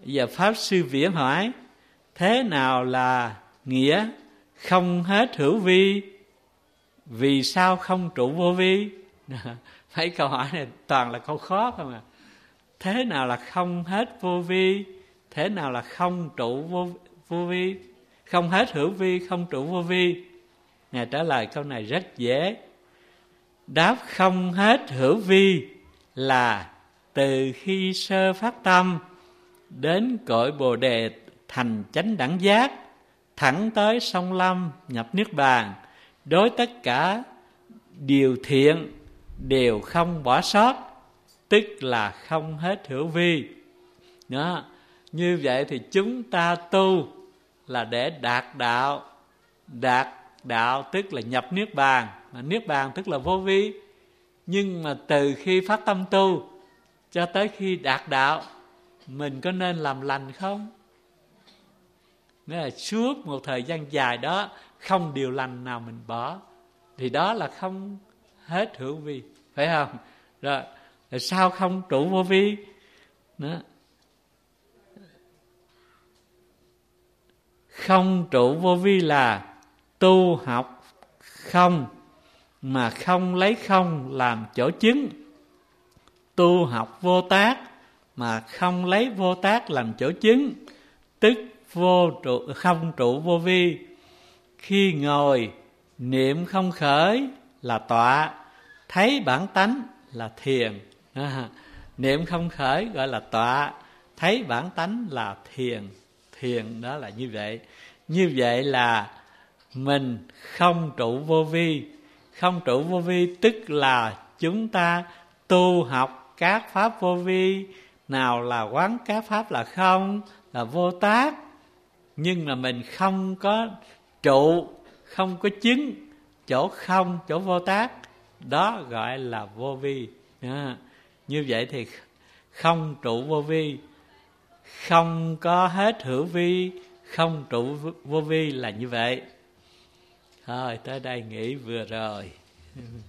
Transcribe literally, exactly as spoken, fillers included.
Giờ Pháp Sư Viễn hỏi, thế nào là nghĩa không hết hữu vi? Vì sao không trụ vô vi? Mấy câu hỏi này toàn là câu khó không à. Thế nào là không hết vô vi? Thế nào là không trụ vô, vô vi? Không hết hữu vi, không trụ vô vi. Ngài trả lời câu này rất dễ. Đáp không hết hữu vi là từ khi sơ phát tâm đến cội Bồ Đề thành chánh đẳng giác, thẳng tới song lâm nhập niết bàn, đối tất cả điều thiện đều không bỏ sót, tức là không hết hữu vi. Đó. Như vậy thì chúng ta tu là để đạt đạo. Đạt đạo tức là nhập niết bàn, mà niết bàn tức là vô vi. Nhưng mà từ khi phát tâm tu cho tới khi đạt đạo, mình có nên làm lành không? Nghĩa là suốt một thời gian dài đó không điều lành nào mình bỏ, thì đó là không hết hữu vi, phải không? Rồi, rồi sao không trụ vô vi? Đó. Không trụ vô vi là tu học không mà không lấy không làm chỗ chứng, tu học vô tác mà không lấy vô tác làm chỗ chứng, tức vô trụ, không trụ vô vi. Khi ngồi niệm không khởi là tọa, thấy bản tánh là thiền. À, niệm không khởi gọi là tọa, thấy bản tánh là thiền. Thiền đó là như vậy. Như vậy là mình không trụ vô vi. Không trụ vô vi tức là chúng ta tu học các pháp vô vi. Nào là quán các pháp là không, là vô tác, nhưng mà mình không có trụ, không có chứng chỗ không, chỗ vô tác, đó gọi là vô vi. À, như vậy thì không trụ vô vi, không có hết hữu vi, không trụ vô vi là như vậy. Thôi tới đây nghỉ vừa rồi.